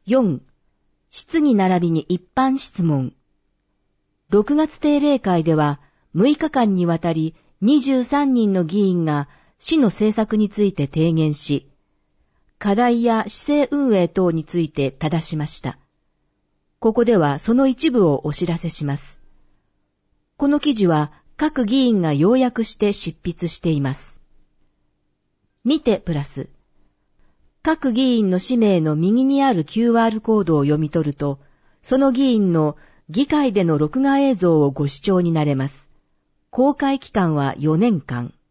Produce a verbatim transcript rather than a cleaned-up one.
よん、質疑並びに一般質問。ろくがつ定例会ではむいかかんにわたりにじゅうさんにんの議員が市の政策について提言し、課題や市政運営等について正しました。ここではその一部をお知らせします。この記事は各議員が要約して執筆しています。見てプラス。各議員の氏名の右にある キューアール コードを読み取ると、その議員の議会での録画映像をご視聴になれます。公開期間はよねんかん。